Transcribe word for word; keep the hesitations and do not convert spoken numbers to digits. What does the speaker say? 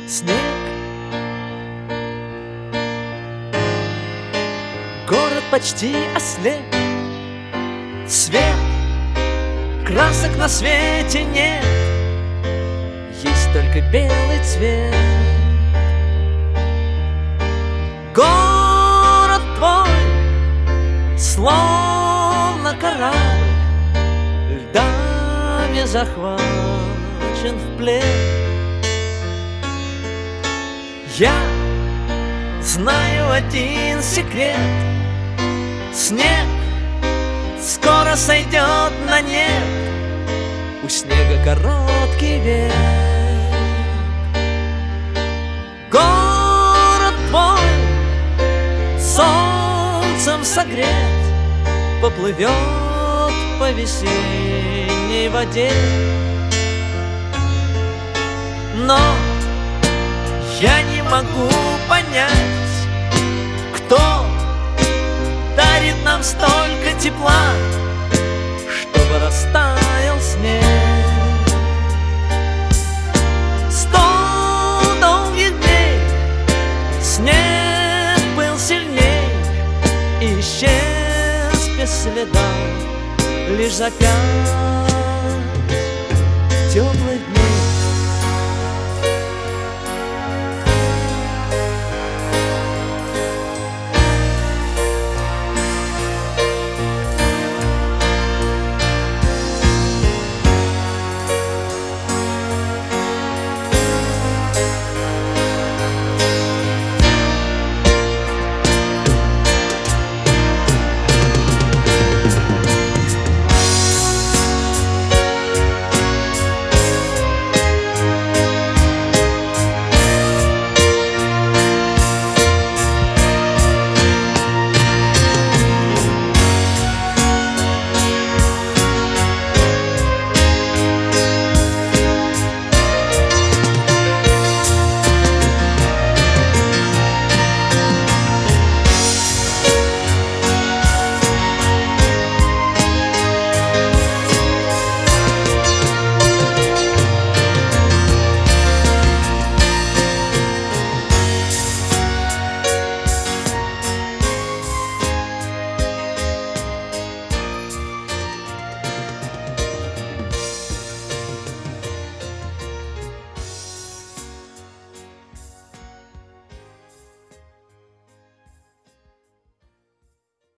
снег. Город почти ослеп, свет, красок на свете нет, есть только белый цвет. Город твой, словно корабль, льдами захвачен в плен. Я знаю один секрет: снег скоро сойдет на нет, у снега короткий век. Город твой, солнцем согрет, поплывет по весенней воде. Но я не могу понять, кто дарит нам столько тепла, чтобы растаял снег. Сто долгих дней снег был сильней и исчез без следа, лишь за пять